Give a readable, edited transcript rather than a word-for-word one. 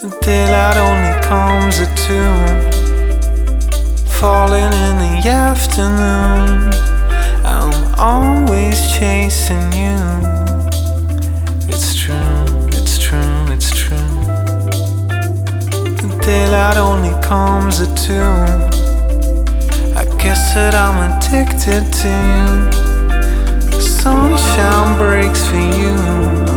Daylight only comes at 2, falling in the afternoon. I'm always chasing you. It's true, it's true, it's true. Daylight only comes at 2. I guess that I'm addicted to you. The sunshine breaks for you.